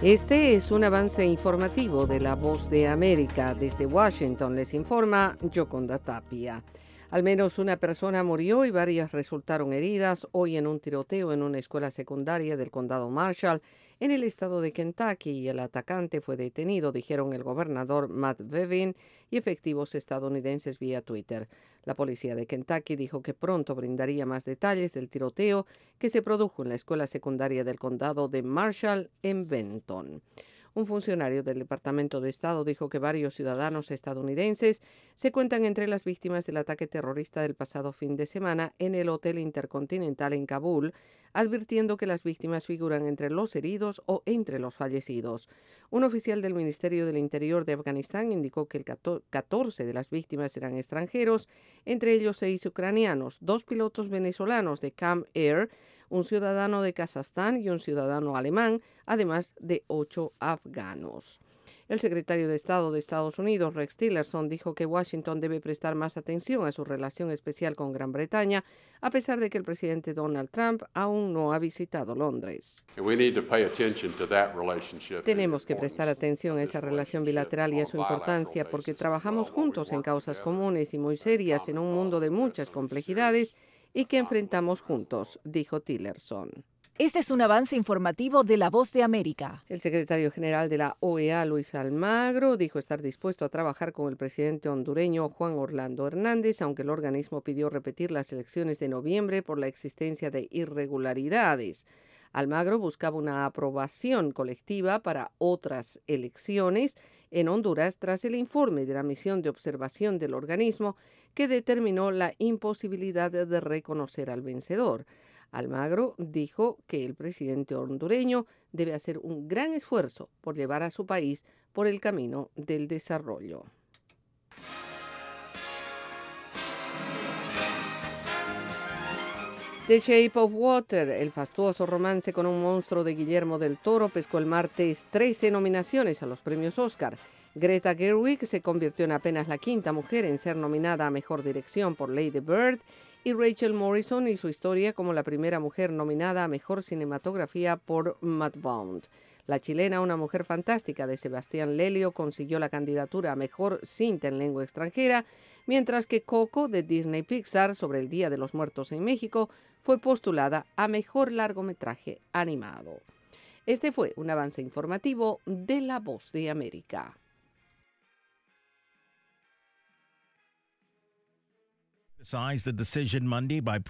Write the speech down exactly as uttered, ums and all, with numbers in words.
Este es un avance informativo de La Voz de América. Desde Washington les informa Yoconda Tapia. Al menos una persona murió y varias resultaron heridas hoy en un tiroteo en una escuela secundaria del condado Marshall, en el estado de Kentucky, y el atacante fue detenido, dijeron el gobernador Matt Bevin y efectivos estadounidenses vía Twitter. La policía de Kentucky dijo que pronto brindaría más detalles del tiroteo que se produjo en la escuela secundaria del condado de Marshall en Benton. Un funcionario del Departamento de Estado dijo que varios ciudadanos estadounidenses se cuentan entre las víctimas del ataque terrorista del pasado fin de semana en el Hotel Intercontinental en Kabul, advirtiendo que las víctimas figuran entre los heridos o entre los fallecidos. Un oficial del Ministerio del Interior de Afganistán indicó que el catorce de las víctimas eran extranjeros, entre ellos seis ucranianos, dos pilotos venezolanos de Cam Air, un ciudadano de Kazajstán y un ciudadano alemán, además de ocho afganos. El secretario de Estado de Estados Unidos, Rex Tillerson, dijo que Washington debe prestar más atención a su relación especial con Gran Bretaña, a pesar de que el presidente Donald Trump aún no ha visitado Londres. Tenemos que prestar atención a esa relación bilateral y a su importancia, porque trabajamos juntos en causas comunes y muy serias en un mundo de muchas complejidades y que enfrentamos juntos, dijo Tillerson. Este es un avance informativo de La Voz de América. El secretario general de la O E A, Luis Almagro, dijo estar dispuesto a trabajar con el presidente hondureño Juan Orlando Hernández, aunque el organismo pidió repetir las elecciones de noviembre por la existencia de irregularidades. Almagro buscaba una aprobación colectiva para otras elecciones en Honduras tras el informe de la misión de observación del organismo que determinó la imposibilidad de reconocer al vencedor. Almagro dijo que el presidente hondureño debe hacer un gran esfuerzo por llevar a su país por el camino del desarrollo. The Shape of Water, el fastuoso romance con un monstruo de Guillermo del Toro, pescó el martes trece nominaciones a los premios Oscar. Greta Gerwig se convirtió en apenas la quinta mujer en ser nominada a Mejor Dirección por Lady Bird, y Rachel Morrison hizo historia como la primera mujer nominada a Mejor Cinematografía por Mudbound. La chilena Una Mujer Fantástica de Sebastián Lelio consiguió la candidatura a Mejor Cinta en Lengua Extranjera, mientras que Coco de Disney Pixar sobre el Día de los Muertos en México fue postulada a Mejor Largometraje Animado. Este fue un avance informativo de La Voz de América. The decision Monday by